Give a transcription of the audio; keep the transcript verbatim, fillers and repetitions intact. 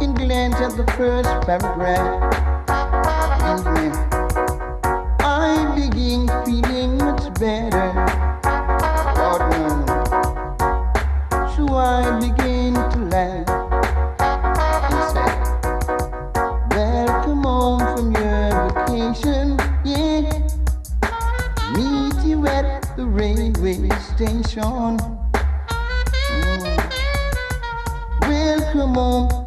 and glance at the first paragraph. And I begin feeling much better. Lord knows. So I begin to laugh and say, welcome home from your vacation, yeah. Meet you at the railway station. Mm. Welcome home